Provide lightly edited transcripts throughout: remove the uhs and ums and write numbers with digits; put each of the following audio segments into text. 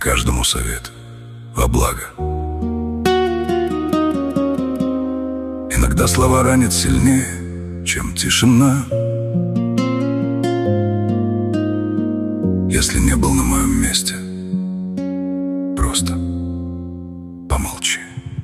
каждому совет во благо. Иногда слова ранят сильнее, чем тишина. Если не был на моем месте, просто помолчи.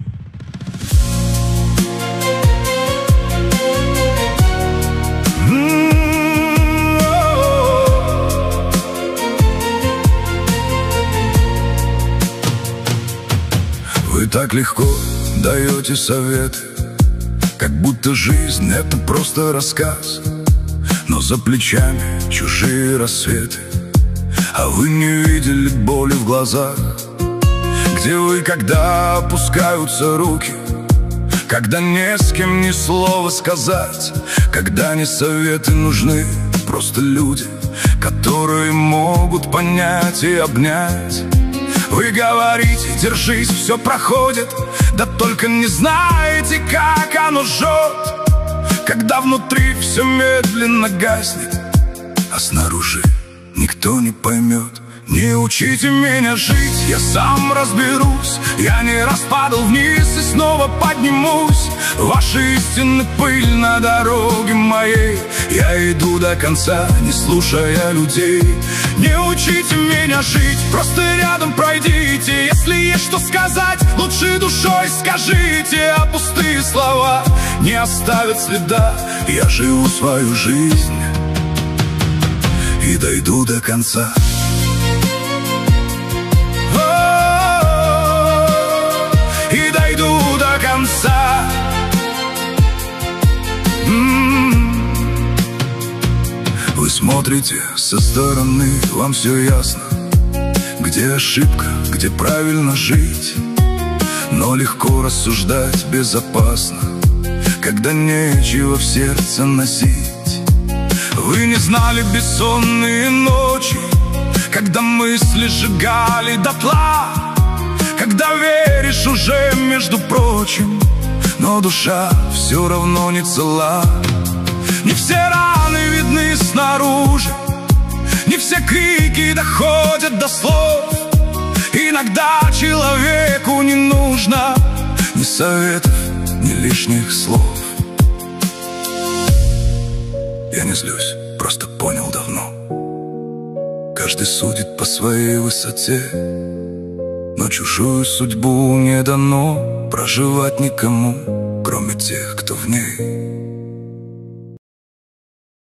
Вы так легко даете советы, как будто жизнь — это просто рассказ. Но за плечами чужие рассветы, а вы не видели боли в глазах. Где вы, когда опускаются руки, когда не с кем ни слова сказать, когда не советы нужны, просто люди, которые могут понять и обнять. Вы говорите: держись, все проходит, да только не знаете, как оно жжет, когда внутри все медленно гаснет, а снаружи никто не поймет. Не учите меня жить, я сам разберусь. Я не раз падал вниз и снова поднимусь. Ваши истины — пыль на дороге моей. Я иду до конца, не слушая людей. Не учите меня жить, просто рядом пройдите. Если есть что сказать, лучше душой скажите. А пустые слова не оставят следа. Я живу свою жизнь и дойду до конца. И дойду до конца. Вы смотрите со стороны, вам все ясно, где ошибка, где правильно жить. Но легко рассуждать безопасно, когда нечего в сердце носить. Вы не знали бессонные ночи, когда мысли сжигали дотла, когда веришь уже, между прочим, но душа все равно не цела. Не все раны видны снаружи, не все крики доходят до слов. Иногда человеку не нужно ни советов, ни лишних слов. Я не злюсь, просто понял давно. Каждый судит по своей высоте, но чужую судьбу не дано проживать никому, кроме тех, кто в ней.